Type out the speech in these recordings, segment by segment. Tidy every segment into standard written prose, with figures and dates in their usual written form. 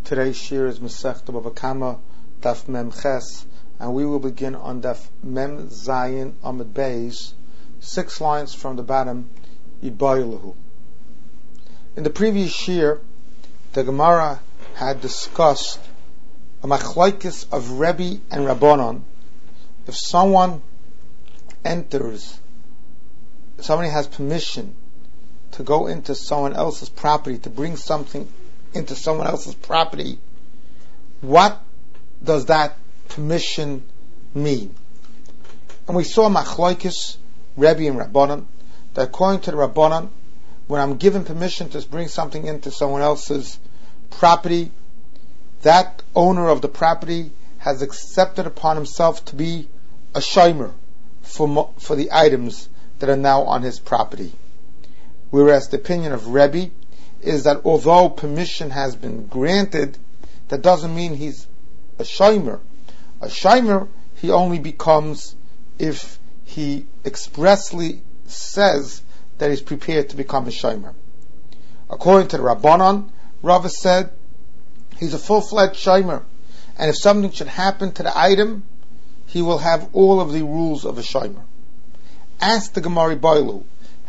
Today's shir is Masechta Bava Kama Daf Mem Ches, and we will begin on Daf Mem Zayin Amud Beis, 6 lines from the bottom. Ibaylahu. In the previous shir, the Gemara had discussed a machlokes of Rebbe and Rabbanon. If someone enters, somebody has permission to go into someone else's property, to bring something into someone else's property, what does that permission mean? And we saw machlokes, Rebbe and Rabbanon, that according to the Rabbanon, when I'm given permission to bring something into someone else's property, that owner of the property has accepted upon himself to be a shomer for the items that are now on his property. Whereas the opinion of Rebbe is that although permission has been granted, that doesn't mean he's a shomer. A shomer he only becomes if he expressly says that he's prepared to become a shomer. According to the Rabbanon, Rava said he's a full-fledged shomer, and if something should happen to the item, he will have all of the rules of a shomer. Ask the Gemara Boilu,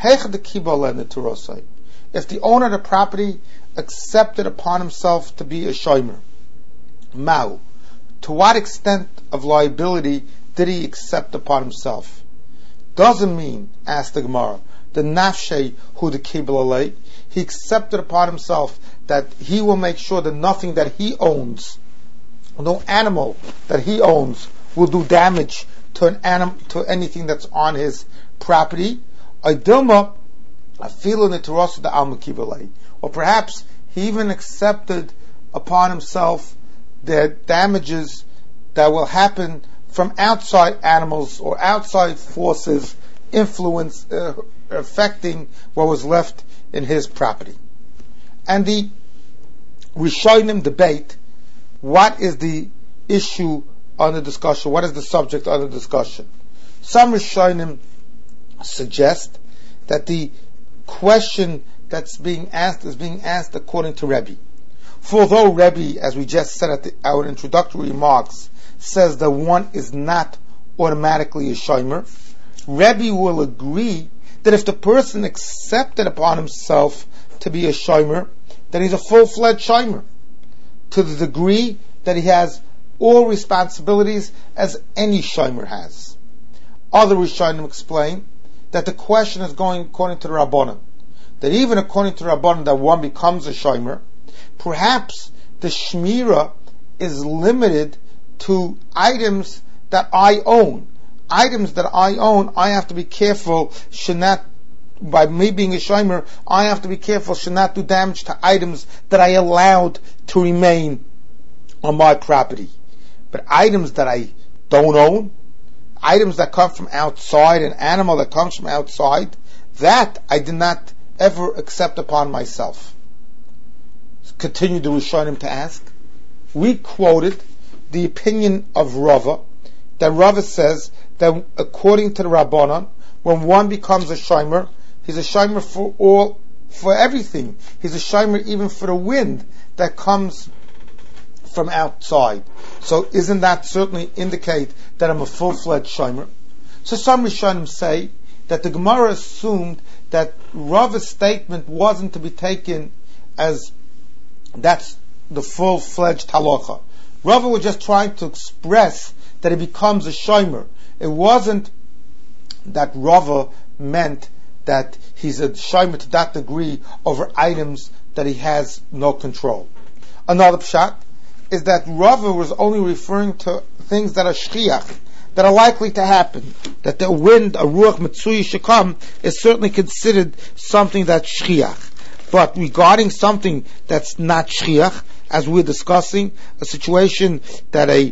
if the owner of the property accepted upon himself to be a shomer, Mao, to what extent of liability did he accept upon himself? Doesn't mean, asked the Gemara, the nafshe hu the kibbel, he accepted upon himself that he will make sure that nothing that he owns, no animal that he owns, will do damage to an animal, to anything that's on his property. Or perhaps he even accepted upon himself the damages that will happen from outside animals or outside forces affecting what was left in his property. And the Rishonim debate, what is the issue under discussion? What is the subject under discussion? Some Rishonim suggest that the question that's being asked is being asked according to Rebbe. For although Rebbe, as we just said at our introductory remarks, says that one is not automatically a shomer, Rebbe will agree that if the person accepted upon himself to be a shomer, then he's a full-fledged shomer, to the degree that he has all responsibilities as any shomer has. Other Rishonim explain that the question is going according to the Rabbanon, that even according to the Rabbanon that one becomes a shomer, perhaps the shmira is limited to items that I own. Items that I own, I have to be careful should not, by me being a shomer, I have to be careful should not do damage to items that I allowed to remain on my property. But items that I don't own, items that come from outside, an animal that comes from outside, that I did not ever accept upon myself. Continue the Rishonim to ask. We quoted the opinion of Rava, that Rava says that according to the Rabbanon, when one becomes a shomer, he's a shomer for everything. He's a shomer even for the wind that comes from outside. So isn't that certainly indicate that I'm a full-fledged shomer? So some Rishonim say that the Gemara assumed that Rava's statement wasn't to be taken as that's the full-fledged halacha. Rava was just trying to express that he becomes a shomer. It wasn't that Rava meant that he's a shomer to that degree over items that he has no control. Another pshat is that Rava was only referring to things that are shchiach, that are likely to happen. That the wind, a ruach mitzui should come, is certainly considered something that's shchiach. But regarding something that's not shchiach, as we're discussing, a situation that a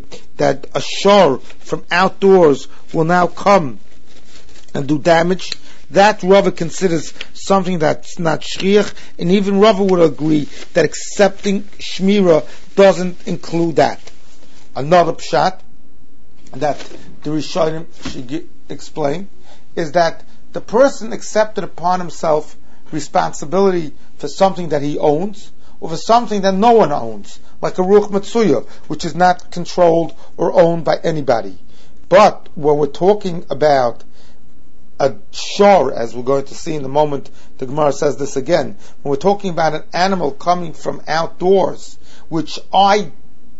shor from outdoors will now come and do damage, that Rava considers something that's not shchiach, and even Rava would agree that accepting shmira doesn't include that. Another pshat that the Rishonim should explain is that the person accepted upon himself responsibility for something that he owns, over something that no one owns, like a ruach matsuya, which is not controlled or owned by anybody. But when we're talking about a shor, as we're going to see in a moment, the Gemara says this again, when we're talking about an animal coming from outdoors, which the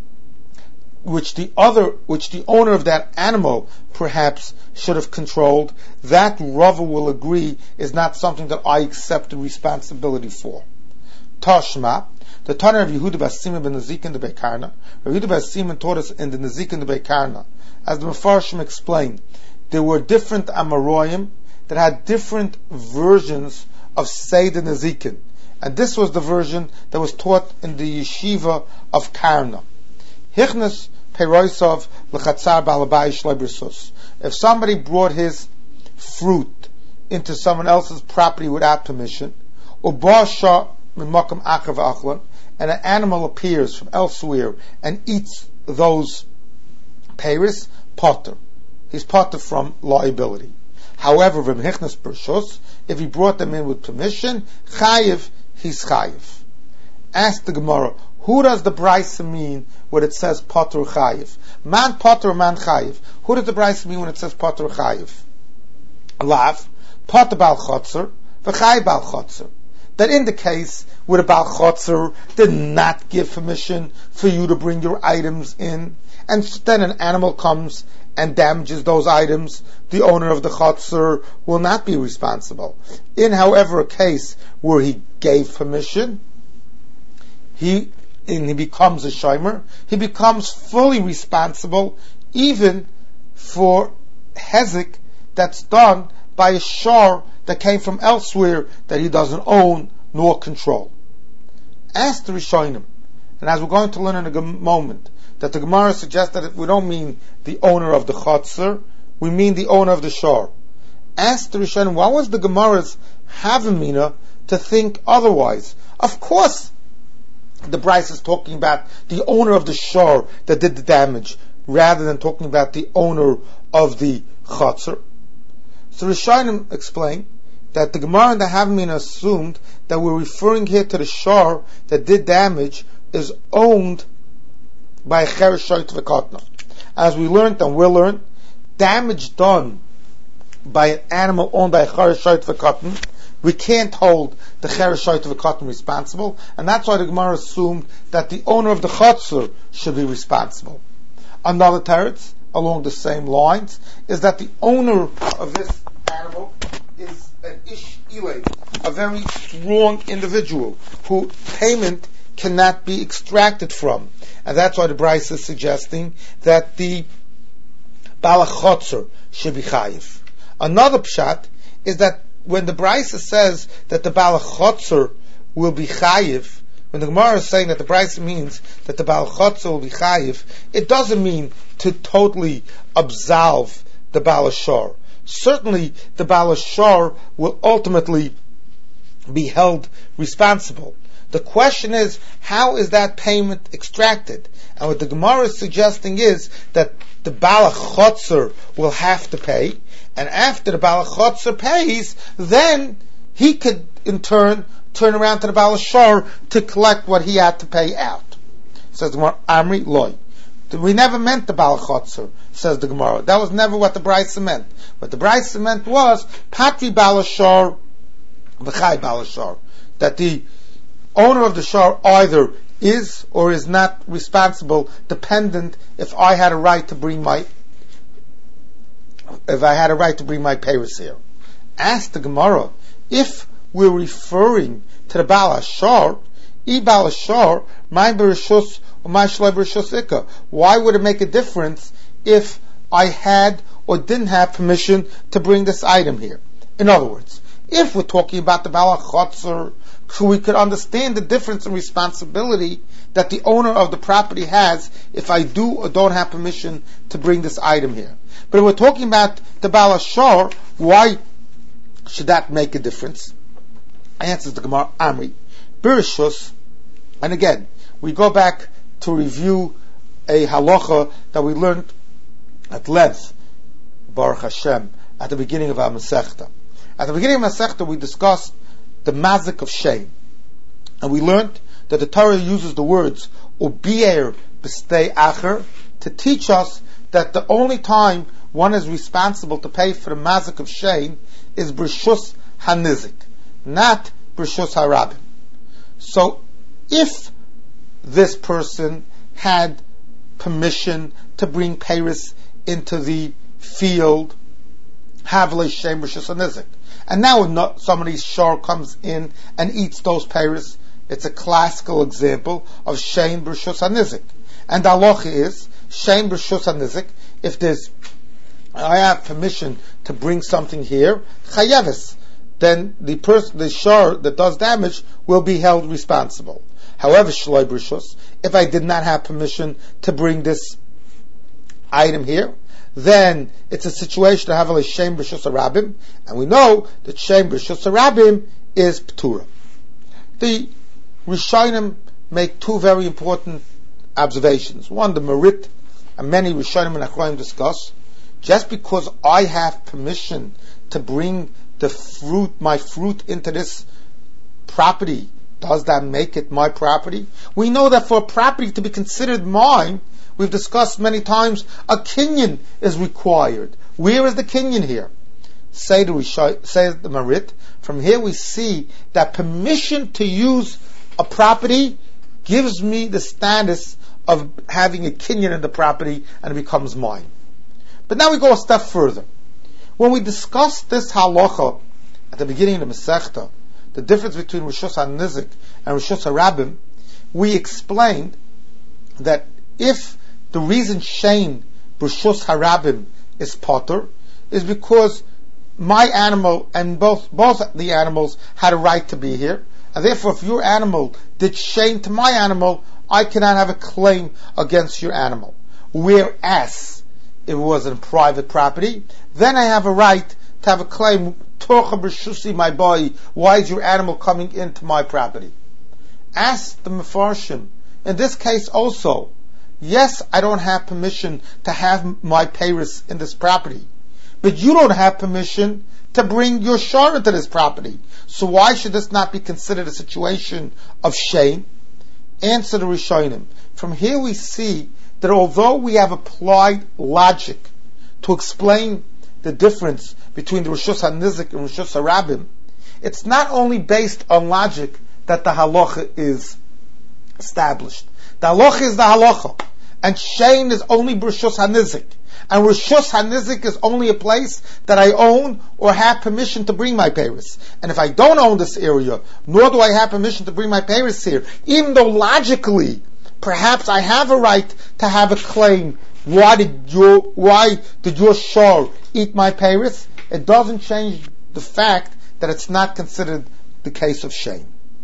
owner of that animal perhaps should have controlled, that Rava will agree is not something that I accept the responsibility for. Tashma, the Tanna of Yehuda Bas Simon ben Nezikin de Beikarna. Yehuda Bas Simon taught us in the Nezikin de Beikarna, as the Mefarshim explained, there were different Amoraim that had different versions of Seder Nezikin. And this was the version that was taught in the yeshiva of Karna. Hichnas Peroisov L'chatzar Balabai Shleibrisus. If somebody brought his fruit into someone else's property without permission, Ubasha Mimakam Achav Achlan, and an animal appears from elsewhere and eats those peiros, potter. He's potter from liability. However, v'mhichnas pershus, if he brought them in with permission, chayiv, he's chayiv. Ask the Gemara, who does the Brisa mean when it says potter chayiv? Man potter, man chayiv. Who does the Brisa mean when it says potter chayiv? Lav, potter bal chotzer, v'chayiv bal chotzer. That indicates where the Baal Chotzer did not give permission for you to bring your items in, and then an animal comes and damages those items, the owner of the Chotzer will not be responsible. In, however, a case where he gave permission, he becomes a shomer, he becomes fully responsible even for hezek that's done by a shor that came from elsewhere that he doesn't own nor control. Ask the Rishonim, and as we're going to learn in a moment, that the Gemara suggests that we don't mean the owner of the Chotzer, we mean the owner of the shor. Ask the Rishonim, what was the Gemara's Havamina to think otherwise? Of course, the Bryce is talking about the owner of the shor that did the damage, rather than talking about the owner of the Chotzer. So Rishonim explain that the Gemara and the Havamina assumed that we're referring here to the shor that did damage is owned by a cheresh shoyt v'katna. As we learned and will learn, damage done by an animal owned by a cheresh shoyt v'katna, we can't hold the cheresh shoyt v'katna responsible, and that's why the Gemara assumed that the owner of the chotzer should be responsible. Another teretz along the same lines is that the owner of this animal is an ish ilay, a very strong individual who payment cannot be extracted from, and that's why the Bryce is suggesting that the Baal Chotzer should be chayiv. Another pshat is that when the Bryce says that the Baal Chotzer will be chayiv, when the Gemara is saying that the Bryce means that the Baal Chotzer will be chayiv, it doesn't mean to totally absolve the Baal Shor. Certainly, the Baal Shor will ultimately be held responsible. The question is, how is that payment extracted? And what the Gemara is suggesting is that the Baal Chotzer will have to pay, and after the Baal Chotzer pays, then he could in turn around to the Baal Shor to collect what he had to pay out. Says the Gemara, Amri Loy. We never meant the Baal Chotzer, says the Gemara. That was never what the Brisa meant. What the Brisa meant was Patri Baal Shor, V'chai Baal Shor. That the owner of the shor either is or is not responsible, dependent if I had a right to bring my peiros here. Ask the Gemara, if we're referring to the Baal Shor, I Baal Shor, my bereshus or my shlei bereshus ikka. Why would it make a difference if I had or didn't have permission to bring this item here? In other words, if we're talking about the Baal Chotzer, so we could understand the difference in responsibility that the owner of the property has if I do or don't have permission to bring this item here. But if we're talking about the Baal Shor, why should that make a difference? Answers the Gemara, Amri, Bereshus, and again, we go back to review a halacha that we learned at length, Baruch Hashem, at the beginning of our Masechta. At the beginning of Masechta, we discussed the mazik of shame. And we learned that the Torah uses the words ubier b'stei acher to teach us that the only time one is responsible to pay for the mazik of shein is b'rishus hanizik, not b'rishus harabim. So, if this person had permission to bring peiros into the field, havle shein b'rishus hanizik, and now somebody's shor comes in and eats those peiros, it's a classical example of shein b'rishus hanizik. And the halacha is shein b'rishus hanizik. If I have permission to bring something here, chayeves, then the shor that does damage will be held responsible. However, shloi b'rishus, if I did not have permission to bring this item here, then it's a situation to have a shein b'rishus harabim, and we know that shein b'rishus harabim is p'tura. The Rishonim make two very important observations. One, the Merit, and many Rishonim and Achronim discuss, just because I have permission to bring my fruit into this property, does that make it my property? We know that for a property to be considered mine, we've discussed many times, a kinyan is required. Where is the kinyan here? Say the Merit, from here we see that permission to use a property gives me the status of having a kinyan in the property and it becomes mine. But now we go a step further. When we discussed this halacha at the beginning of the Masechta, the difference between Rishus HaNizik and Rishus HaRabim, we explained that if the reason shein Rishus HaRabim is potter is because my animal and both the animals had a right to be here, and therefore if your animal did shein to my animal, I cannot have a claim against your animal. Whereas if it was in private property, then I have a right to have a claim, Torcha b'shusi my boy, why is your animal coming into my property? Ask the Mefarshim, in this case also, yes, I don't have permission to have my peiros in this property, but you don't have permission to bring your shor into this property. So why should this not be considered a situation of shein? Answer the Rishonim. From here we see that although we have applied logic to explain the difference between the Rishus HaNizik and Rishus HaRabim, it's not only based on logic that the halacha is established. The halacha is the halacha, and shein is only Rishus HaNizik, and Rishus HaNizik is only a place that I own or have permission to bring my peiros. And if I don't own this area, nor do I have permission to bring my peiros here, even though logically perhaps I have a right to have a claim, why did your shor eat my peiros? It doesn't change the fact that it's not considered the case of shein.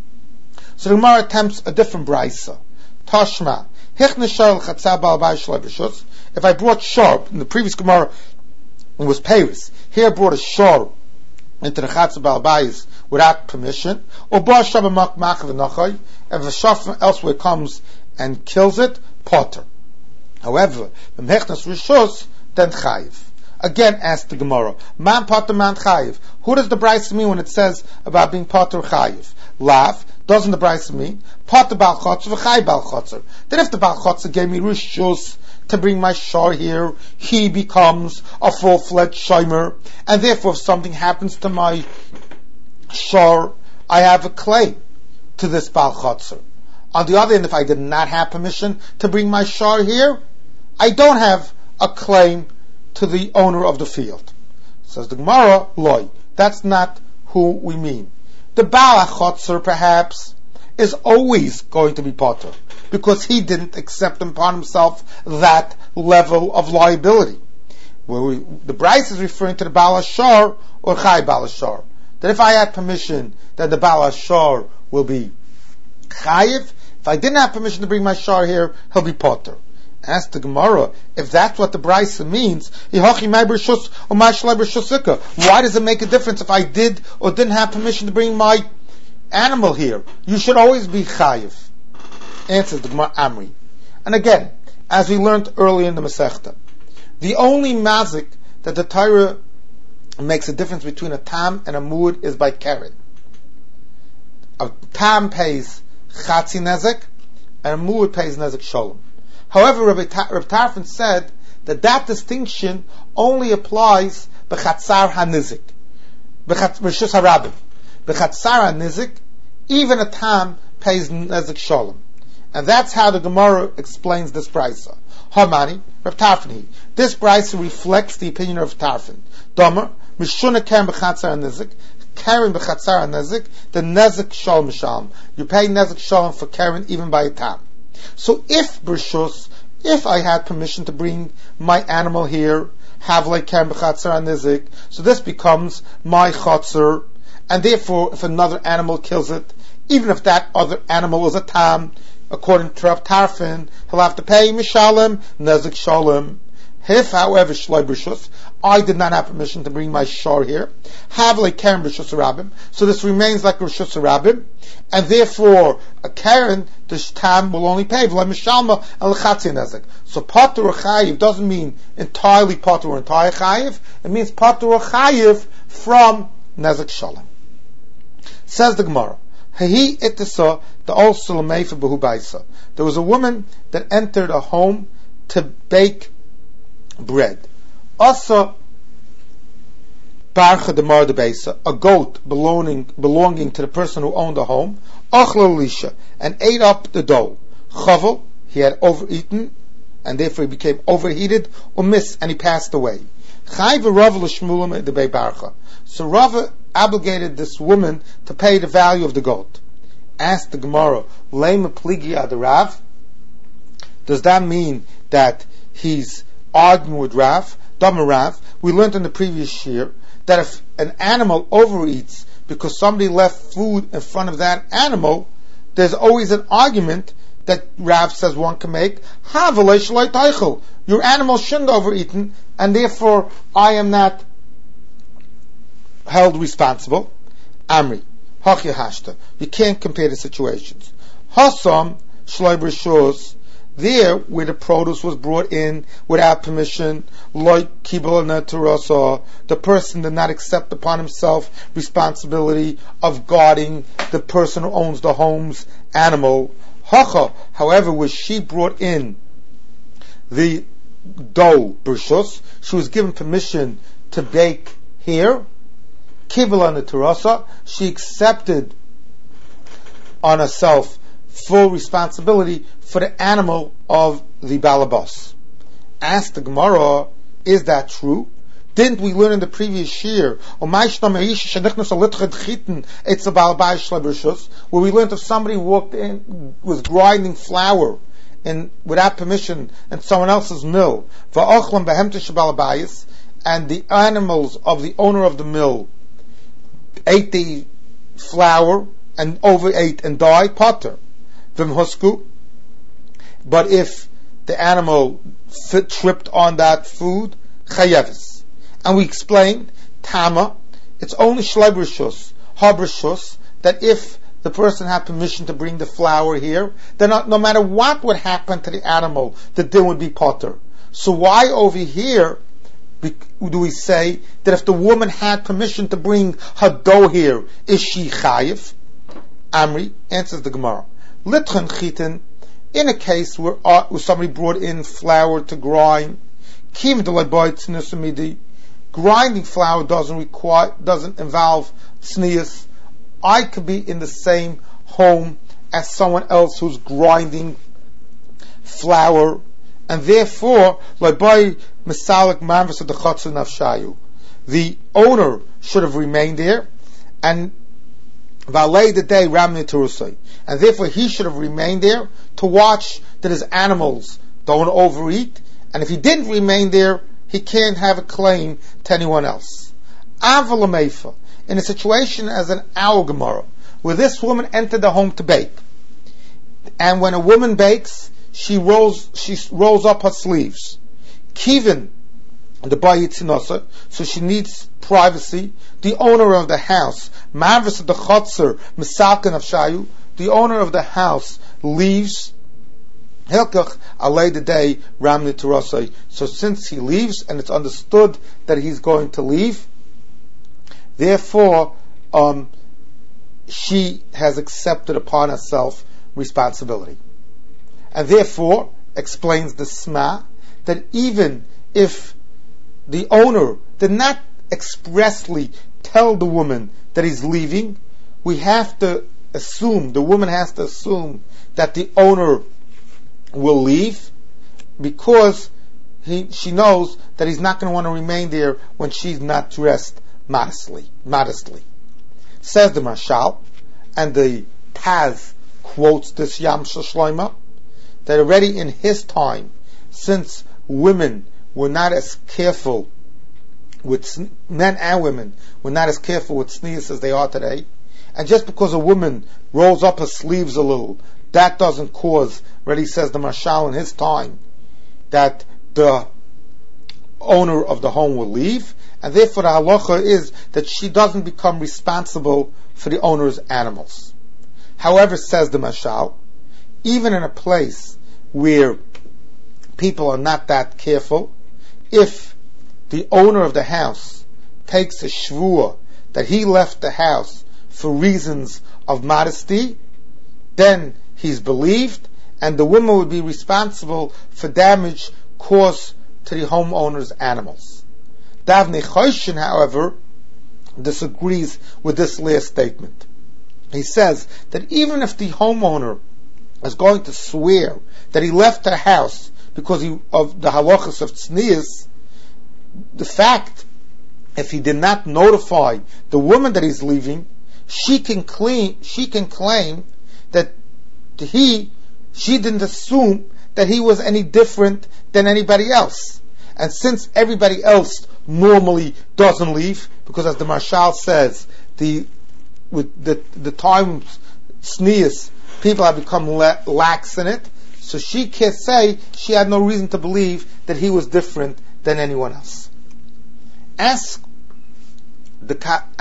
So the Gemara attempts a different brisa. Tashma, if I brought shor, in the previous Gemara it was peiros, here I brought a shor into the Chatza Bal Bayis without permission, or if a shor elsewhere comes and kills it, potter. However, then chayiv. Again, ask the Gemara, man potter, man chayiv. Who does the brisa mean when it says about being potter chayiv? Lav, doesn't the brisa mean potter bal chotzer v'chayiv bal chotzer? That if the bal chotzer gave me rishus to bring my shor here, he becomes a full-fledged shomer, and therefore if something happens to my shor, I have a claim to this bal chotzer. On the other hand, if I did not have permission to bring my shor here, I don't have a claim to the owner of the field. Says the Gemara, loy. That's not who we mean. The Baal HaChotzer, perhaps, is always going to be potter, because he didn't accept upon himself that level of liability. The Bryce is referring to the Baal HaShor or Chai Baal HaShor. That if I had permission, then the Baal HaShor will be Chayiv. If I didn't have permission to bring my shor here, he'll be potter. Ask the Gemara, if that's what the Brisa means, why does it make a difference if I did or didn't have permission to bring my animal here? You should always be chayiv. Answers the Gemara Amri. And again, as we learned earlier in the Masechta, the only mazik that the Torah makes a difference between a tam and a mud is by keren. A tam pays chatzi nezek, and a mu'ud pays nezek shalom. However, Reb Tarfon said that distinction only applies b'chatzar hanizik, b'rishus harabim. B'chatzar hanizik, even a tam pays nezek shalom. And that's how the Gemara explains this brisa. Hamani, Reb Tarfon. This brisa reflects the opinion of Tarfon. Domer, mishuna karen b'chatzar hanizik, karen b'chatzar hanizik, the nezek shalom shalom. You pay nezek shalom for karen even by a tam. So if I had permission to bring my animal here, have like karen b'chatzar hanizik, so this becomes my chatzar, and therefore if another animal kills it, even if that other animal is a tam, according to Rav Tarfon, he'll have to pay mishalem nezek shalom. If, however, shloi b'rishus, I did not have permission to bring my shor here, have like karen b'rishus harabim, so this remains like rishus harabim, and therefore a karen, the tam will only pay v'la mishalma el chatzi nezek. So patur or chayiv doesn't mean entirely patur or entire chayiv. It means patur or chayiv from nezek shalom. Says the Gemara. There was a woman that entered a home to bake bread. Also, a goat belonging to the person who owned the home, and ate up the dough. Chavel, he had overeaten, and therefore he became overheated, and he passed away. So Rava obligated this woman to pay the value of the goat. Asked the Gemara, Lema pligi ad Rav? Does that mean that he's arguing with Rav? Dama Rav, we learned in the previous year that if an animal overeats because somebody left food in front of that animal, there's always an argument that Rav says one can make. Your animal shouldn't have overeaten, and therefore I am not held responsible. Amri, Hachya Hashta. You can't compare the situations. Hasam, Shloi B'Rishus, there where the produce was brought in without permission, like Kibul Neturasa, the person did not accept upon himself responsibility of guarding the person who owns the home's animal. Hacha, however, was she brought in the dough, B'Rishus, she was given permission to bake here. Kibula Neturasa, she accepted on herself full responsibility for the animal of the balabas. Asked the Gemara, is that true? Didn't we learn in the previous year, where we learned if somebody walked in, was grinding flour without permission in someone else's mill, and the animals of the owner of the mill ate the flour and overate and died, potter. But if the animal tripped on that food, chayevis. And we explained, Tama, it's only shloi b'rishus, habrishus, that if the person had permission to bring the flour here, then no matter what would happen to the animal, the din would be potter. So why over here do we say that if the woman had permission to bring her dough here, is she chayiv? Amri answers the Gemara. Litchen chitin, in a case where somebody brought in flour to grind, grinding flour doesn't involve tznius. I could be in the same home as someone else who's grinding flour, and therefore, the owner should have remained there, and and therefore he should have remained there to watch that his animals don't overeat, and if he didn't remain there, he can't have a claim to anyone else. In a situation as an our Gemara, where this woman entered the home to bake, and when a woman bakes, she rolls up her sleeves. Kivin, the bayitzinasa, so she needs privacy. The owner of the house, Mavris of the Chotzer, Misalkan of Shayu, the owner of the house leaves. Hilkach alei the day Ramni Turasai. So since he leaves, and it's understood that he's going to leave, therefore she has accepted upon herself responsibility. And therefore, explains the Sma, that even if the owner did not expressly tell the woman that he's leaving, we have to assume, the woman has to assume that the owner will leave, because she knows that he's not going to want to remain there when she's not dressed modestly. Says the Mashal, and the Taz quotes this Yamsha Shloima, that already in his time, since women were not as careful with, men and women were not as careful with sneers as they are today, and just because a woman rolls up her sleeves a little, that doesn't cause, already says the Mashal in his time, that the owner of the home will leave, and therefore the halacha is that she doesn't become responsible for the owner's animals. However, says the Mashal, even in a place where people are not that careful, if the owner of the house takes a shvuah that he left the house for reasons of modesty, then he's believed, and the woman would be responsible for damage caused to the homeowner's animals. Davnei Choshen, however, disagrees with this last statement. He says that even if the homeowner is going to swear that he left the house because of the halachas of tznius, the fact, if he did not notify the woman that he's leaving, she can claim that she didn't assume that he was any different than anybody else. And since everybody else normally doesn't leave, because as the Mashal says, with the times tznius, people have become lax in it, so she can't say she had no reason to believe that he was different than anyone else. Ask the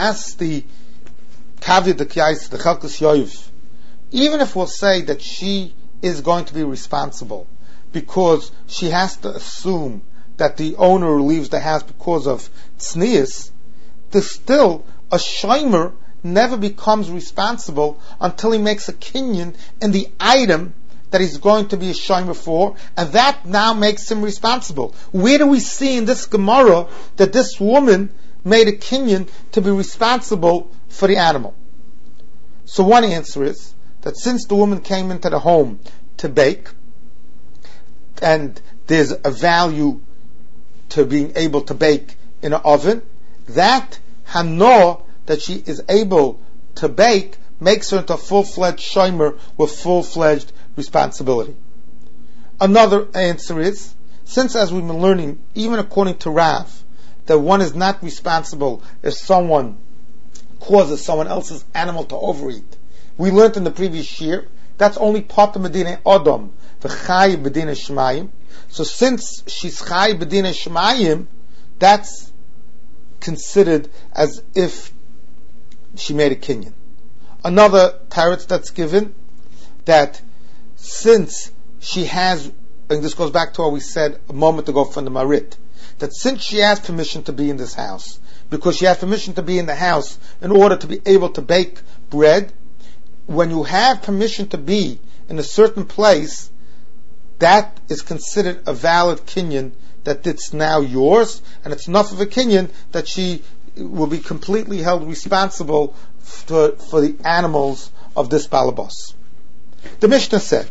Kavya the Kiyais, the Chalkas Yoiv, even if we'll say that she is going to be responsible because she has to assume that the owner leaves the house because of tznius, there's still a shomer never becomes responsible until he makes a kinyan in the item that he's going to be a shomer for, and that now makes him responsible. Where do we see in this Gemara that this woman made a kinyan to be responsible for the animal? So one answer is that since the woman came into the home to bake, and there's a value to being able to bake in an oven, that hano, that she is able to bake, makes her into a full-fledged shomer with full-fledged responsibility. Another answer is, since as we've been learning, even according to Rav, that one is not responsible if someone causes someone else's animal to overeat. We learned in the previous year, that's only part of Medina Adam, the Chai Bedina Shemayim. So since she's Chai Bedina Shemayim, that's considered as if she made a kinyan. Another teretz that's given, that since she has, and this goes back to what we said a moment ago from the Marit, that since she has permission to be in this house, because she has permission to be in the house in order to be able to bake bread, when you have permission to be in a certain place, that is considered a valid kinyan, that it's now yours, and it's enough of a kinyan that she will be completely held responsible for the animals of this balabas. The Mishnah said,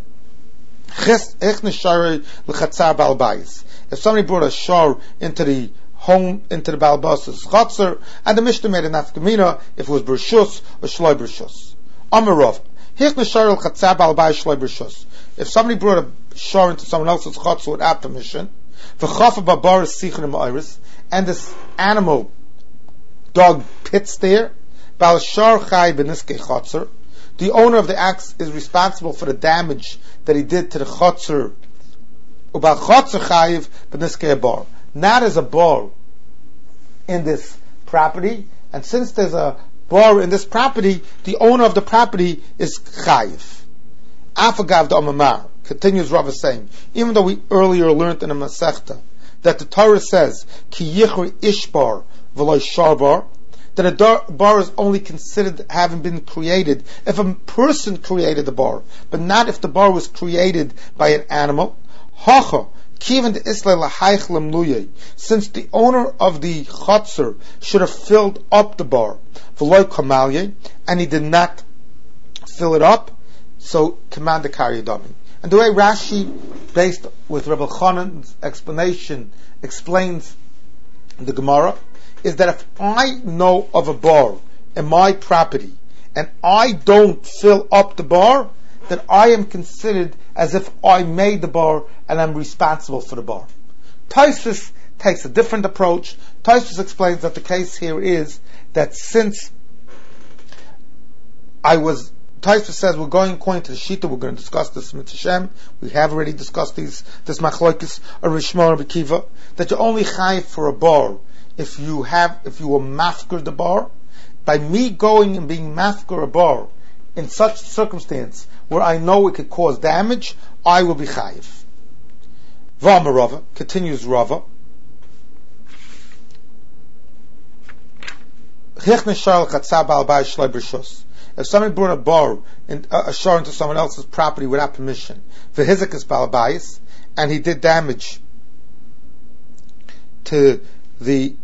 if somebody brought a shor into the home, into the balabas' chatzar, and the Mishnah made an afkamina if it was brishus or shloi brishus. Amarov, if somebody brought a shor into someone else's chatzar without permission, and this animal dug pits there, the owner of the axe is responsible for the damage that he did to the chatzar. Not as a bar in this property, and since there's a bar in this property, the owner of the property is chayiv. Afagav the Amamar, continues Rav saying, even though we earlier learned in a Masechta that the Torah says, Ki yichri ishbar v'lo sharbar, that a bar is only considered having been created if a person created the bar, but not if the bar was created by an animal. Hacha, since the owner of the chutzner should have filled up the bar, and he did not fill it up, so command the karyadami. And the way Rashi, based with Rabbi Chanan's explanation, explains the Gemara, is that if I know of a bar in my property and I don't fill up the bar, then I am considered as if I made the bar and I'm responsible for the bar. Tosfos takes a different approach. Tosfos explains that the case here is that since Tosfos says we're going according to the Shita, we're going to discuss this with Hashem. We have already discussed this machlokes or Rishma or Bekiva, that you're only chayiv for a bar if you were mafker the bar. By me going and being mafker a bar in such circumstance where I know it could cause damage, I will be chayiv. V'amar Rava, continues Rava. If somebody brought a bar a shor into someone else's property without permission, v'hizakas balabayis, and he did damage to the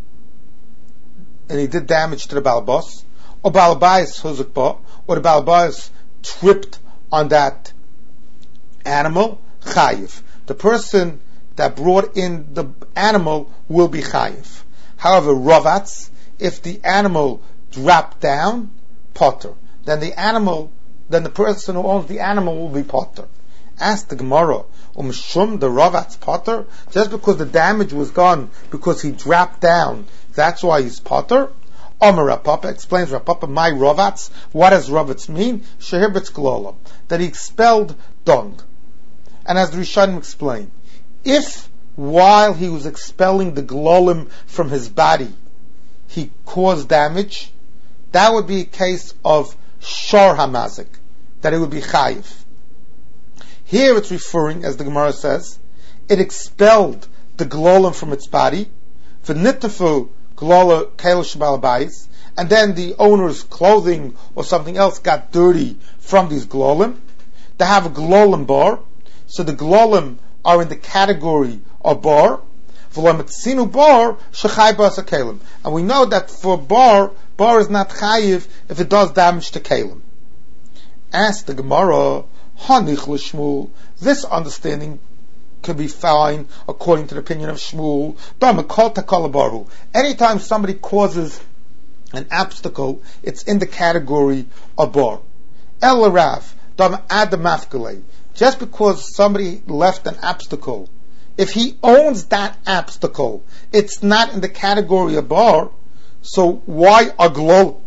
balabas, or balabayis huzakba, or the balabais tripped on that animal, chayiv. The person that brought in the animal will be chayiv. However, rovatz, if the animal dropped down, potter, then the person who owns the animal will be potter. Ask the Gemara, umshum the rovatz potter? Just because the damage was gone because he dropped down, that's why he's potter? Omer Rapapa explains Rapapa, my rovatz. What does rovatz mean? Shehibetz glolam, that he expelled dung. And as the Rishonim explain, if while he was expelling the glolim from his body, he caused damage, that would be a case of shor hamazik, that it would be chayiv. Here it's referring, as the Gemara says, it expelled the glolim from its body, v'nittefu glola kelish balabayis, and then the owner's clothing or something else got dirty from these glolim. They have a glolim bar, so the glolim are in the category of bar. V'lamatzinu bar shechay b'asa kelim, and we know that for bar is not chayiv if it does damage to kelim. Ask the Gemara, hanich l'shmul. This understanding could be fine according to the opinion of Shmuel. Anytime somebody causes an obstacle, it's in the category of bar. El Rav, just because somebody left an obstacle, if he owns that obstacle, it's not in the category of bar. So why a glolim?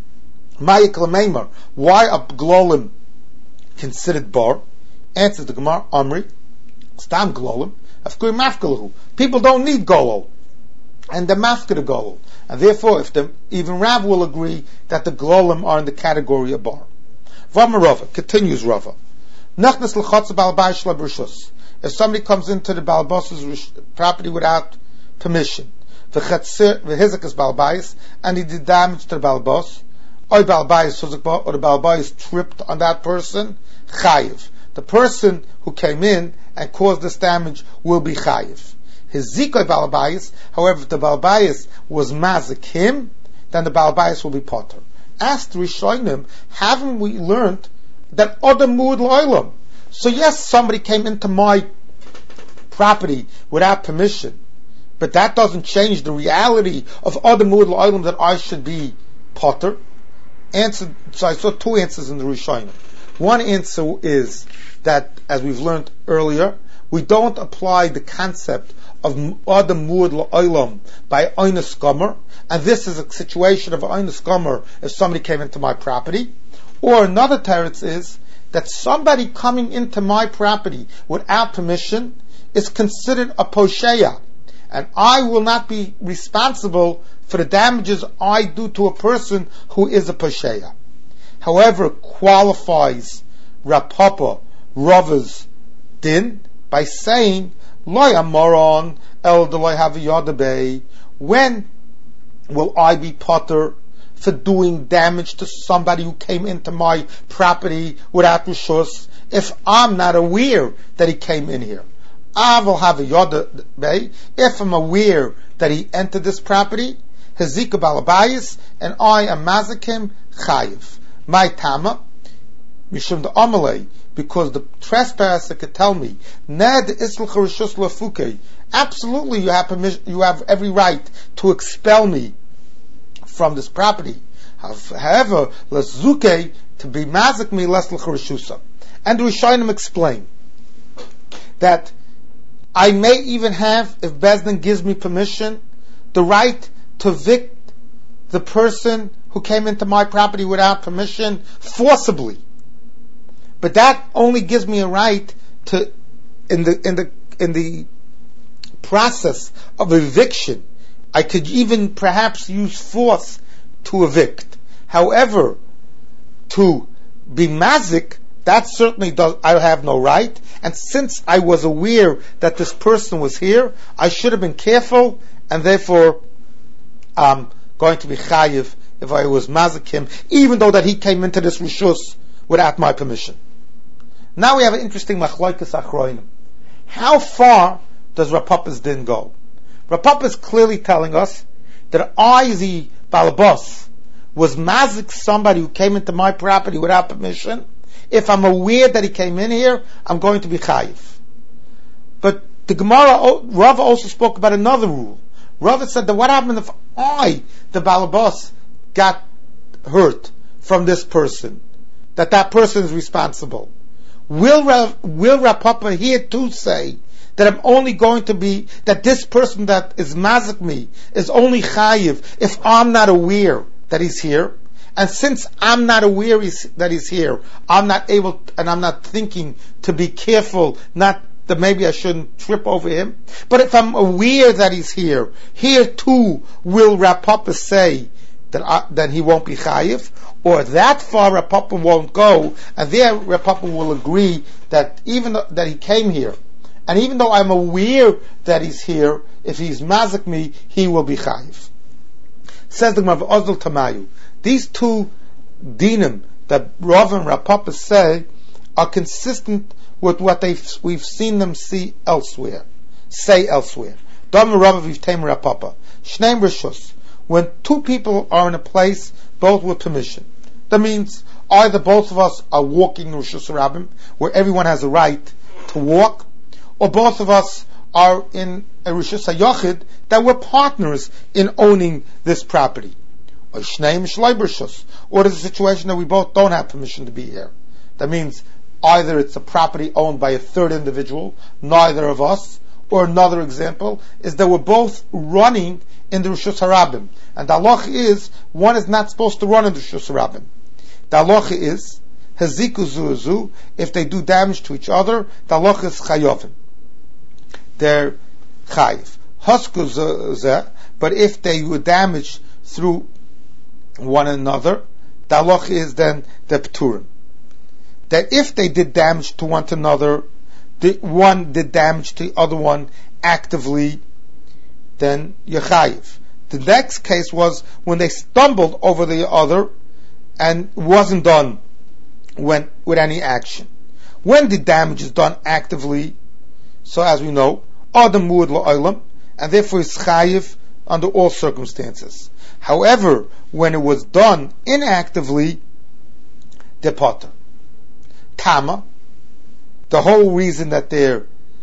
Why a glolim considered bar? Answers the Gemara, Amri, Stam glolim, afkui mafkalahu. People don't need golol, and they're mafka the golol, and therefore, even Rav will agree that the glolim are in the category of bar. V'amar Rava, continues Rava, nachnas l'chotz balabais shlebrishus. If somebody comes into the balabas's property without permission, v'hizakas balabais, and he did damage to the balabas, or balabais huzakba, or the balabais tripped on that person, chayiv. The person who came in and caused this damage will be chayiv. His zikoy balabais, however, if the balabais was mazik him, then the balabais will be potter. Asked Rishonim, haven't we learned that other mud lo'ilam? So yes, somebody came into my property without permission, but that doesn't change the reality of other mud lo'ilam that I should be potter. So I saw two answers in the Rishonim. One answer is that, as we've learned earlier, we don't apply the concept of Adam Muad La'olam by Oinus Gomer, and this is a situation of Oinus Gomer if somebody came into my property. Or another teretz is that somebody coming into my property without permission is considered a posheya, and I will not be responsible for the damages I do to a person who is a posheya. However, qualifies Rapapa Rava's din by saying Loy Amoron El Deloy Haviyadabei, when will I be potter for doing damage to somebody who came into my property without rishus if I'm not aware that he came in here? I will have a yoda bay if I'm aware that he entered this property, hezika balabayis, and I am mazakim chayiv. My tama, mishum the amalei, because the trespasser could tell me, ned islach rishus lafuke. Absolutely, you have permission. You have every right to expel me from this property. However, lazuke to be mazik me less l'charishusa. And the Rishonim explain that I may even have, if Bezdin gives me permission, the right to evict the person who came into my property without permission forcibly. But that only gives me a right to, in the process of eviction, I could even perhaps use force to evict. However, to be mazik, that certainly I have no right. And since I was aware that this person was here, I should have been careful, and therefore I'm going to be chayiv if I was mazik him, even though that he came into this rishus without my permission. Now we have an interesting machlokes achronim. How far does Rav Papa's din go? Rav Papa is clearly telling us that I, the balabos, was mazik somebody who came into my property without permission. If I'm aware that he came in here, I'm going to be chayiv. But the Gemara, Rav also spoke about another rule. Rav said that what happened if I, the balabos, got hurt from this person? That person is responsible. Will Rav Papa here too say that I'm only going to be, that this person that is mazik me is only chayiv if I'm not aware that he's here? And since I'm not aware that he's here, I'm not able, and I'm not thinking to be careful, not that maybe I shouldn't trip over him. But if I'm aware that he's here too will Rav Papa say that he won't be chayiv, or that far Rav Papa won't go, and there Rav Papa will agree that even though that he came here, and even though I'm aware that he's here, if he's mazik me, he will be chayiv. Says the Gemara Ozdel Tamayu. These two dinim that Rav and Rav Papa say are consistent with what we've seen them say elsewhere. Dam Rav Vivtem Rav Papa. Shneim Rishus. When two people are in a place, both with permission. That means either both of us are walking Rishus Rabbim, where everyone has a right to walk, or both of us are in a Rishus HaYochid, that we're partners in owning this property. Or Shneim Shlei Rishus. Or there's a situation that we both don't have permission to be here. That means either it's a property owned by a third individual, neither of us, or another example is that we're both running in the Rishus HaRabim. And the halacha is, one is not supposed to run in the Rishus HaRabim. The halacha is, Haziku Zuzu, if they do damage to each other, the halacha is Chayovim. They're Chayiv. Hasku Zeh, but if they were damaged through one another, the halacha is then the Pturim. That if they did damage to one another, the one did damage to the other one actively, then Yechayiv. The next case was when they stumbled over the other and wasn't done with any action. When the damage is done actively, so as we know, Adam Muad La'olam, and therefore is Chayiv under all circumstances. However, when it was done inactively, they're potter. Tama, the whole reason that they're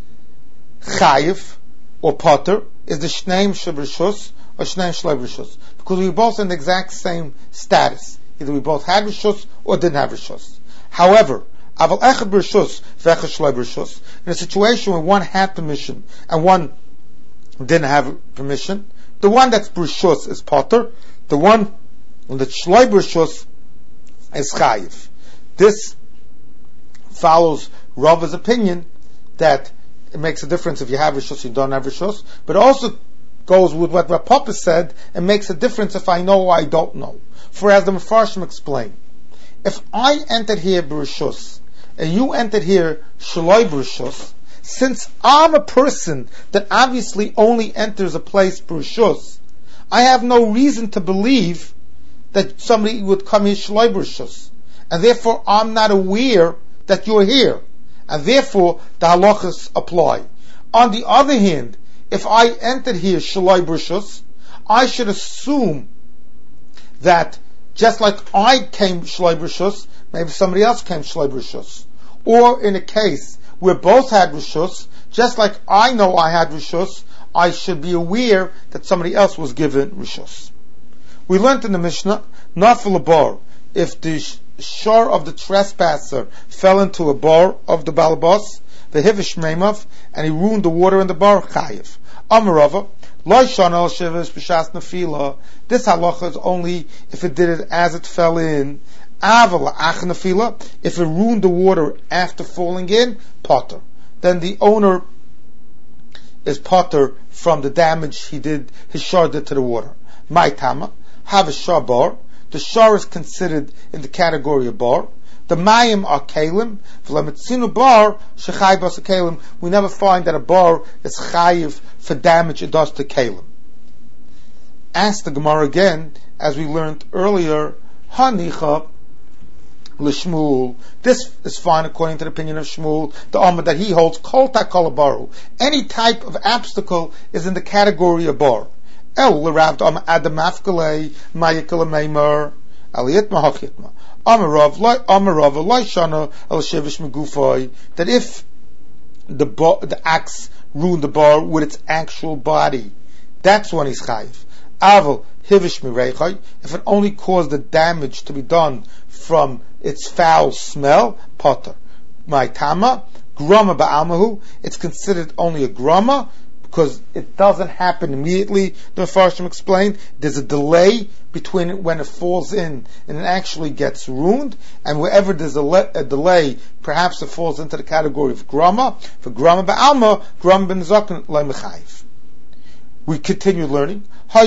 chayiv or potter is the shneim shebrishus or shneim shlei rishus, because we were both in the exact same status. Either we both had rishus or didn't have rishus. However, aval echad rishus v'echad shlei rishus, in a situation where one had permission and one didn't have permission, the one that's rishus is potter, the one that's shlei rishus is chayiv. This follows Rava's opinion that it makes a difference if you have rishus, you don't have rishus, but also goes with what Rav Papa said, it makes a difference if I know or I don't know. For as the Mefarshim explain, if I entered here b'rishus and you entered here shaloi b'rishus, since I'm a person that obviously only enters a place b'rishus, I have no reason to believe that somebody would come here shleibrishus, and therefore I'm not aware that you're here, and therefore the halachas apply. On the other hand, if I entered here shleibrishus, I should assume that just like I came shleibrishus, maybe somebody else came shleibrishus. Or in a case where both had rishus, just like I know I had rishus, I should be aware that somebody else was given rishus. We learned in the Mishnah, nafil a bar, if the shore of the trespasser fell into a bar of the balabas, the hivish meimav, and he ruined the water in the bar, chayiv. Amarava, this halacha is only if it did it as it fell in. If it ruined the water after falling in, potter. Then the owner is potter from the damage his shar did to the water. My tama, have a shar bar. The shar is considered in the category of bar. The mayim are kalim. V'lemitzinu bar shechai bas kalim. We never find that a bar is chayiv for damage it does to kalim. Ask the Gemara again, as we learned earlier, hanicha l'shmuel. This is fine according to the opinion of Shmuel, the Amar that he holds kol takol baru. Any type of obstacle is in the category of bar. El l'rav adam afkalei mayikal meimar aliyit mahachitma. Amarav loishana el shevish megufay. That if the axe ruined the bar with its actual body, that's when he's chayiv. Aval hivish mireichai. If it only caused the damage to be done from its foul smell, potter. My tama grama ba'amahu. It's considered only a grama because it doesn't happen immediately. The Mefarshim explained there's a delay between when it falls in and it actually gets ruined, and wherever there's a delay, perhaps it falls into the category of grama. For grama ba'alma, grama ben zaken le'mechayiv. We continue learning. But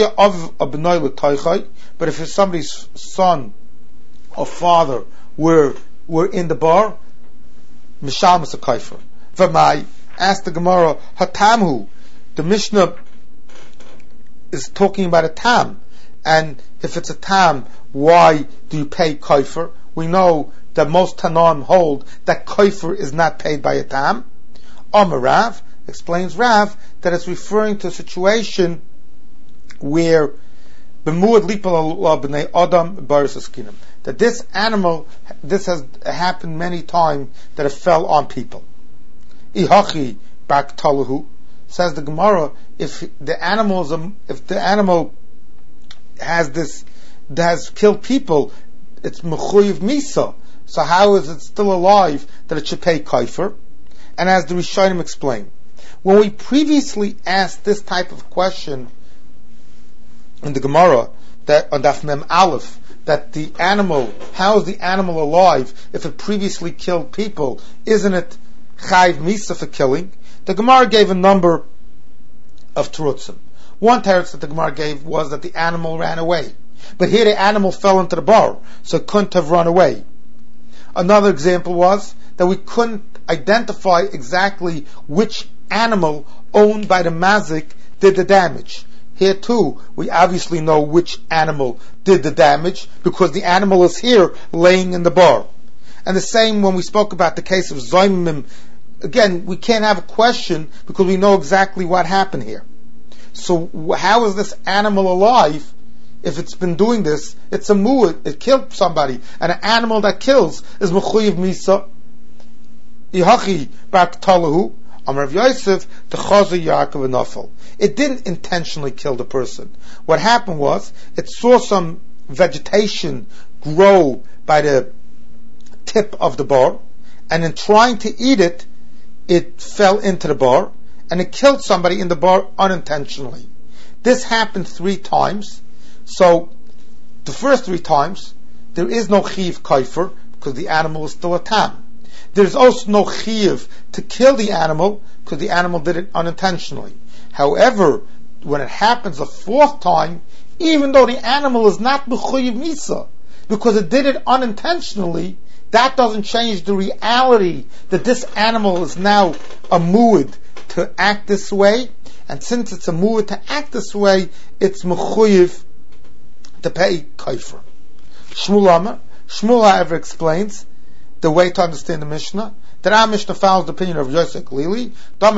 if it's somebody's son or father were in the bar, mishal masakaifer. V'mai, ask the Gemara, hatamhu. The Mishnah is talking about a tam, and if it's a tam, why do you pay kaifer? We know that most Tanaim hold that kaifer is not paid by a tam. Amar Rav, explains Rav, that it's referring to a situation where that this animal, this has happened many times, that it fell on people. Ihachi bak talahu, says the Gemara, if the animal has killed people, it's mechuyev misa. So how is it still alive that it should pay kaifer? And as the Rishonim explain, when we previously asked this type of question in the Gemara, that on Daf Mem Aleph, that the animal, how is the animal alive if it previously killed people? Isn't it chayv misa for killing? The Gemara gave a number of terutzim. One teretz that the Gemara gave was that the animal ran away. But here the animal fell into the bar, so it couldn't have run away. Another example was that we couldn't identify exactly which animal owned by the mazik did the damage. Here too, we obviously know which animal did the damage because the animal is here laying in the bar. And the same when we spoke about the case of Zoimim. Again, we can't have a question because we know exactly what happened here. So how is this animal alive if it's been doing this? It's a mu'ud, it killed somebody. And an animal that kills is mechuyev misa. Ihachi bak talahu. Amar Rav Yosef, the Chazer Yaakov and Nafal. It didn't intentionally kill the person. What happened was, it saw some vegetation grow by the tip of the bar, and in trying to eat it, it fell into the bar, and it killed somebody in the bar unintentionally. This happened 3 times, so the first 3 times, there is no chiv kaifer, because the animal is still a tam. There's also no chiyuv to kill the animal because the animal did it unintentionally. However, when it happens a 4th time, even though the animal is not mechuyev misa, because it did it unintentionally, that doesn't change the reality that this animal is now a mu'ud to act this way, and since it's a mu'ud to act this way, it's mechuyev to pay kaifer. Shmuel, however, explains the way to understand the Mishnah, that our Mishnah follows the opinion of Yosef Glili,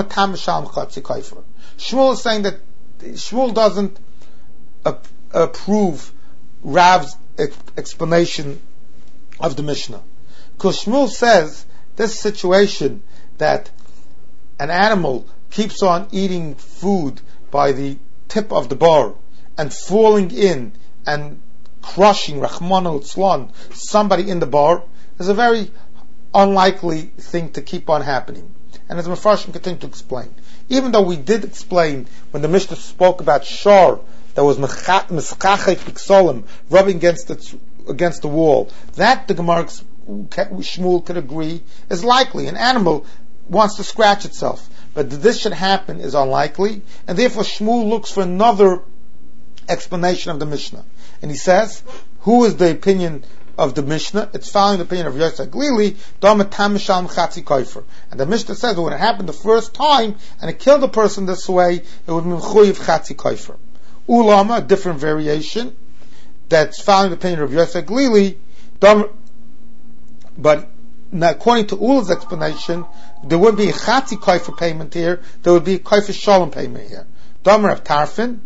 Shmuel is saying that Shmuel doesn't approve Rav's explanation of the Mishnah. Because Shmuel says this situation that an animal keeps on eating food by the tip of the bar and falling in and crushing Rachmana litzlan somebody in the bar is a very unlikely thing to keep on happening. And as Mefarshim continue to explain, even though we did explain when the Mishnah spoke about shar that was mischachek b'ksolim, rubbing against the wall, that the Gemara Shmuel could agree is likely. An animal wants to scratch itself, but that this should happen is unlikely, and therefore Shmuel looks for another explanation of the Mishnah. And he says, who is the opinion of the Mishnah? It's following the opinion of Yosef Glili, and the Mishnah says that when it happened the first time and it killed a person this way, it would be mechuyev chatzi kofer. Ulama, a different variation, that's following the opinion of Yosef Glili, but according to Ula's explanation, there wouldn't be a chatzi kofer payment here, there would be a kofer shalom payment here. Domer of Tarfin,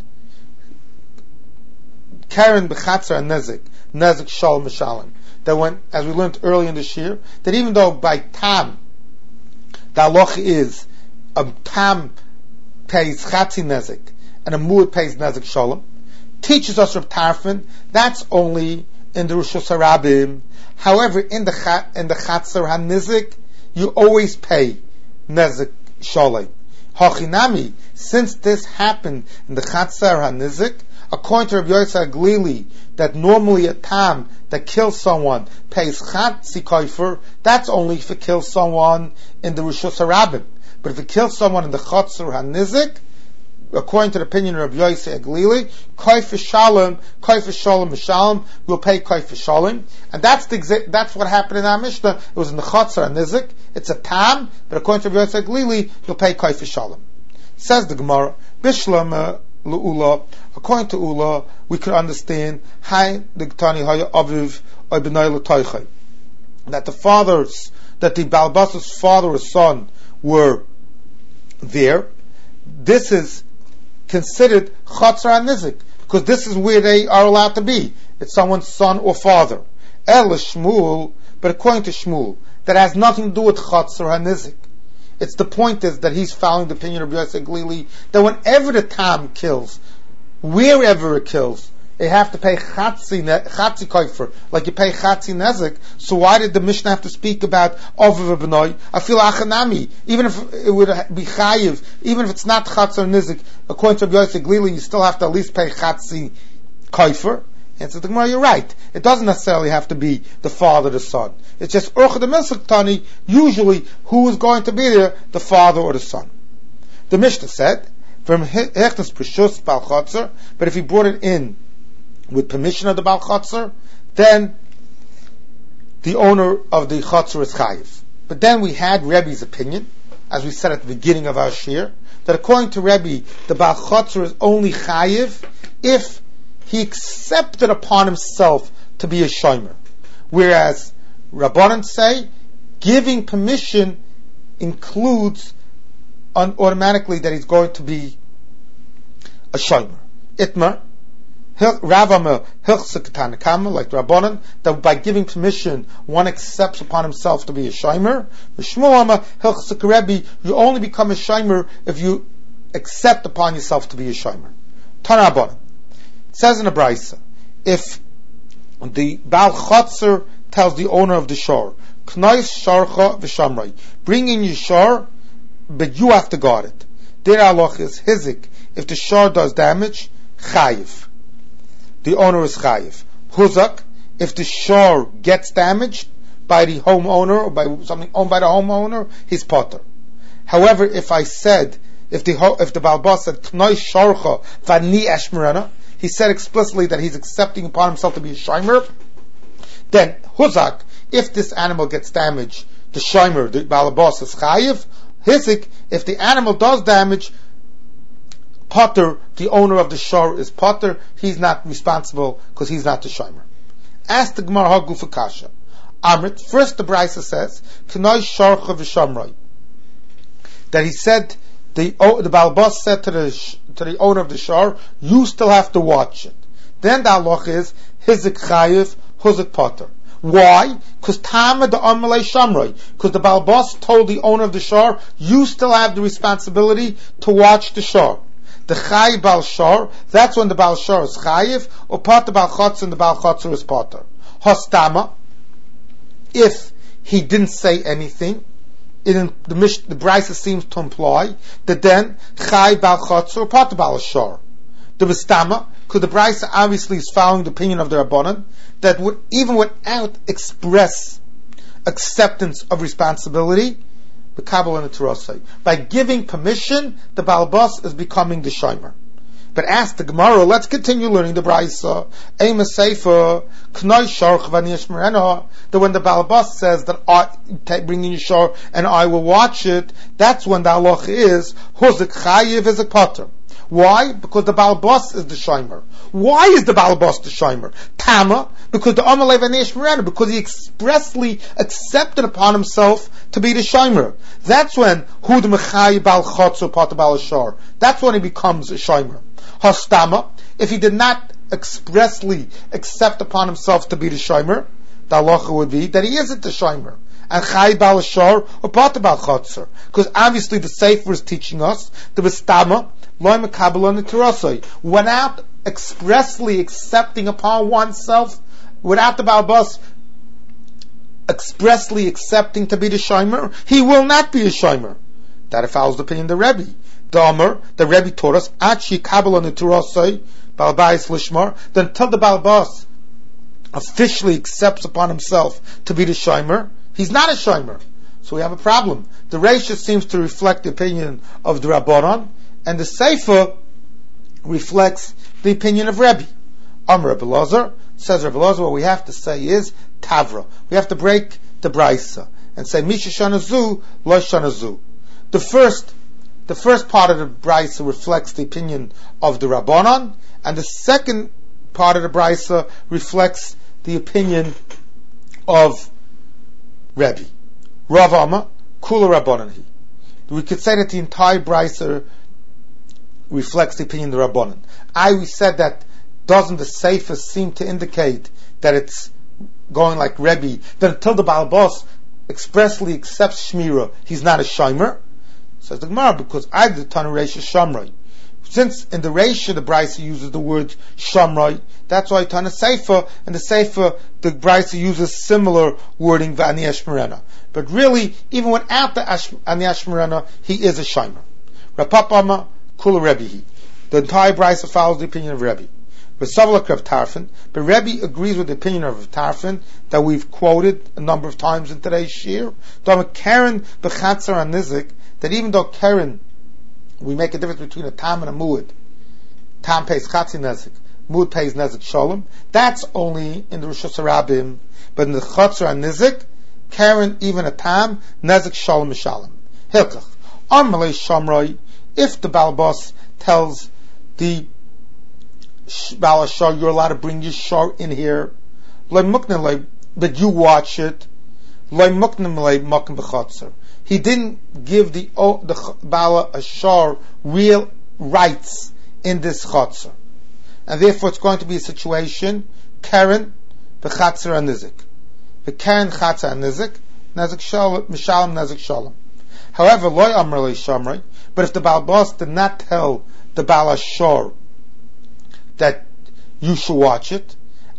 Karen b'chatzar and nezik shalom mishalem. That when, as we learned early in this year, that even though by tam the halacha is a tam pays chatzi nezik and a mu'ud pays nezik shalom, teaches us Reb Tarfin that's only in the Rishus Harabim. However, in the chatzar hanizik you always pay nezik shalom. Hachinami, since this happened in the chatzar hanizik, according to Rabbi Yosef Glili, that normally a tam that kills someone pays chatzi kofer, that's only if it kills someone in the Rishus Harabim. But if it kills someone in the chatzar hanizik, according to the opinion of Rabbi Yosef Glili, kofer shalom mishalom, will pay kofer shalom, and that's what happened in our Mishnah. It was in the chatzar hanizik. It's a tam, but according to Rabbi Yosef Glili, you'll pay kofer shalom. Says the Gemara, Bishlam Ula, according to Ula, we could understand that the Balbasa's father or son were there. This is considered chatzar hanizik, because this is where they are allowed to be. It's someone's son or father. Shmuel, but according to Shmuel, that has nothing to do with chatzar hanizik. It's the point is that he's following the opinion of Yosef Glili that whenever the tam kills, wherever it kills, they have to pay chatzi kofer, like you pay chatzi nezik. So why did the Mishnah have to speak about over v'benoi? I feel achanami, even if it would be chayiv, even if it's not chatzar nizik, according to Yosef Glili, you still have to at least pay chatzi kofer. And so the Gemara, you're right. It doesn't necessarily have to be the father, the son. It's just Urcha the Milsik Tani, usually who is going to be there, the father or the son. The Mishnah said, from Hechnes Prishus Bal Chotzer, but if he brought it in with permission of the Bal Chotzer, then the owner of the Chotzer is Chayiv. But then we had Rebbe's opinion, as we said at the beginning of our shir, that according to Rebbe, the Bal Chotzer is only Chayiv if he accepted upon himself to be a shomer. Whereas Rabbanan say, giving permission includes automatically that he's going to be a shomer. Itmar, Ravama, Hilchsek like Rabbanan, that by giving permission, one accepts upon himself to be a shomer. Mishmuama, Hilchsek Rebbe, you only become a shomer if you accept upon yourself to be a shomer. Tana Rabbanan. It says in the Braisa, if the Baal Chotzer tells the owner of the shor, Knais Sharcha v'Shamrai, bring in your shor, but you have to guard it. Their halach is hizik. If the shor does damage, chayiv. The owner is chayiv. Huzak, if the shor gets damaged by the homeowner or by something owned by the homeowner, he's potter. However, if I said, if the Balbas said Knais Sharcha v'ani eshmerana, he said explicitly that he's accepting upon himself to be a shomer, then huzak, if this animal gets damaged, the shomer, the balabas is chayiv. Hizik, if the animal does damage, Potter, the owner of the shor, is Potter. He's not responsible because he's not the shomer. Ask the Gemara Hagufa Kasha. Amrit, first the Brisa says, K'noi shorcha v'shamroi. That he said, the Balbas said to the owner of the shor, you still have to watch it. Then the halach is, Hizik chayiv, huzik Potter. Why? Because Tama the Amalei Shamroi. Because the Balbas told the owner of the shor, you still have the responsibility to watch the shor. The Chayiv Bal Shor, that's when the Bal Shor is Chayiv, or Potter Bal Chotzer and the Bal Chotzer is Potter. Hostama, if he didn't say anything, the Brisa seems to imply that then Chayiv Bal Chotzer or Potter Bal Shor. The Vistama, because the Brisa obviously is following the opinion of the Rabbanan, that even without express acceptance of responsibility, the Kabbalah and the Torah, by giving permission, the Balbas is becoming the Shomer. But ask the Gemara, let's continue learning the Brisa. Ema Seifa, Knoi Shor Chvaniyesh Merena, that when the Balbas says that I bring in your shor and I will watch it, that's when the halach is, Huzik Chayiv is a Potter. Why? Because the Balbas is the Shomer. Why is the Balbas the Shomer? Tama, because the Amalei V'Neish Merena, because he expressly accepted upon himself to be the Shomer. That's when Hud Mechai Bal Chotzer Potter Bal Shor. That's when he becomes a Shomer. Hastama, if he did not expressly accept upon himself to be the Shomer, the halacha would be that he isn't the Shomer. And Chai Bal Shor or Potter Bal Chotzer. Because obviously the Sefer is teaching us the Vistama, Loi Mekabel on the Torah, without expressly accepting upon oneself, without the Balbas expressly accepting to be the Shomer, he will not be a Shomer. That follows the opinion of the Rebbe. The Rebbe taught us, Achi Kabel on the Torah, Balbais Lishmar, then until the Balbas officially accepts upon himself to be the Shomer, he's not a Shomer. So we have a problem. The Reisha seems to reflect the opinion of the Rabbanan, and the Sefer reflects the opinion of Rebbe. Rebbe Lazar says, what we have to say is Tavra. We have to break the Brisa and say Misha Shanazu, Lo Shanazu. The first part of the Brisa reflects the opinion of the Rabbanan, and the second part of the Brisa reflects the opinion of Rebbe. Rav Amma, Kula Rabbanan. We could say that the entire Brisa reflects the opinion of the Rabbanan. We said that doesn't the Sefer seem to indicate that it's going like Rebbe, that until the Balbas expressly accepts Shmira, he's not a Shomer? Says the Gemara, because I did the Tanu Reisha Shamroi. Since in the Reisha the Brisa uses the word Shamroi, that's why Tanu Sefer, and the Sefer the Brisa uses similar wording V'Aniyesh Merena. But really, even without the Aniyesh Merena, he is a Shomer. Rapapama Kula Rebbe. The entire Brisa follows the opinion of Rebbe. But Rebbe agrees with the opinion of Tarfin that we've quoted a number of times in today's shir. Karen b'chatzar and nizik, that even though Karen, we make a difference between a tam and a muad. Tam pays chatzi nezik, muad pays nezik shalom. That's only in the Rosh Hashanah, but in the chatzar and nizik, Karen, even a tam, nezik shalom mishalom. Hilkach. Amalei shamroi, if the Balbas tells the Bal Shor, you're allowed to bring your shor in here, that you watch it, he didn't give the Bal Shor real rights in this chotzer, and therefore it's going to be a situation Karen b'chatzer anizik, the Karen chatzer anizik, nezik shalom mishalom nezik shalom. However, loy amrei shamrei, but if the Balbas did not tell the Bal Shor that you should watch it,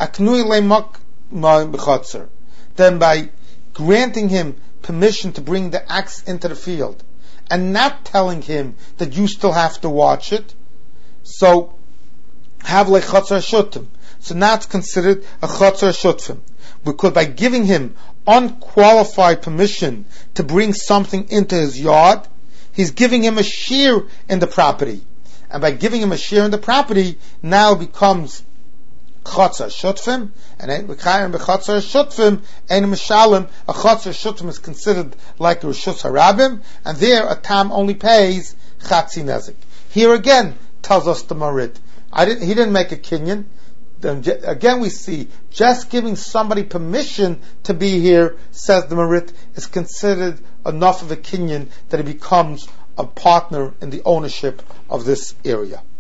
then by granting him permission to bring the axe into the field and not telling him that you still have to watch it, so have like chatzar shutim. So now it's considered a chatzar shutim, because by giving him unqualified permission to bring something into his yard, he's giving him a shear in the property. And by giving him a share in the property, now it becomes chatzar shutfim, and chatzar shutfim ein mishalem. A chatzar shutfim is considered like a reshus harabim, and there a tam only pays chatzi nezik. Here again, tells us the Marit. He didn't make a kinyan. Then again, we see just giving somebody permission to be here, says the Marit, is considered enough of a kinyan that he becomes a partner in the ownership of this area.